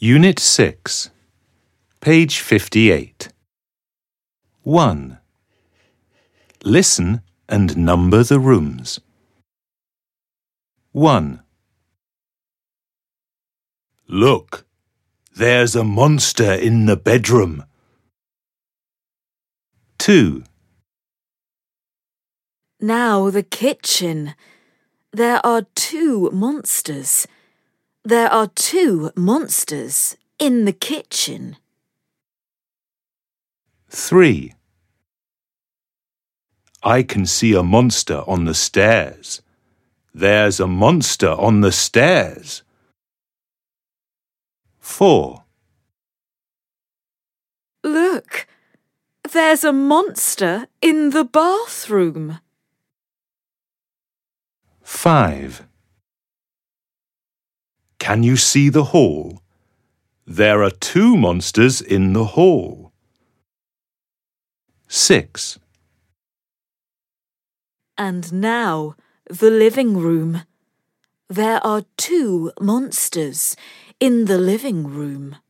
Unit 6, page 58. 1. Listen and number the rooms. 1. Look, there's a monster in the bedroom. 2. Now the kitchen. There are 2 monsters. There are 2 monsters in the kitchen. 3. I can see a monster on the stairs. There's a monster on the stairs. 4. Look, there's a monster in the bathroom. 5. Can you see the hall? There are 2 monsters in the hall. 6. And now the living room. There are 2 monsters in the living room.